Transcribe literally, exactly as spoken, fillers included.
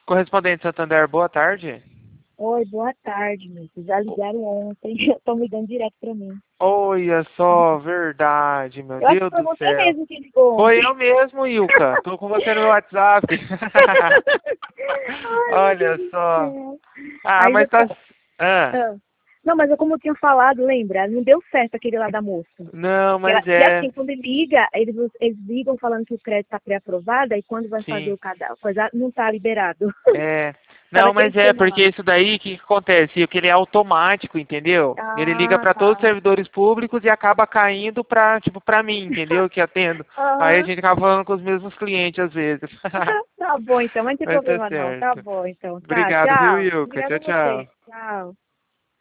Correspondente Santander, boa tarde. Oi, boa tarde, meu. Vocês já ligaram ontem, estão me dando direto pra mim. Olha só, verdade, meu Eu acho que Deus foi do você céu. mesmo que ligou Foi ontem. eu mesmo, Ilka. Tô com você no meu WhatsApp. Ai, meu Olha Deus do só. céu. Ah, Aí mas já tá. tá... Ah, ah. Não, mas eu, como eu tinha falado, lembra? Não deu certo aquele lá da moça. não, Que ela... mas E é. assim, quando liga, eles, eles ligam falando que o crédito está pré-aprovado, aí quando vai fazer Sim. o cada coisa, não está liberado. É. Tá Não, naquele mas é, esquema porque lá. isso daí, o que, que acontece? Que ele é automático, entendeu? Ele liga Ah, para todos os tá. servidores públicos e acaba caindo pra, tipo, pra mim, entendeu? Que atendo. Aí a Aham. gente acaba falando com os mesmos clientes às vezes. Tá bom, então, mas não tem Mas tá problema não. Tá certo. bom, então. Tá, Obrigado, viu, tchau. Ilka? Obrigada Tchau, a você. tchau. Tchau.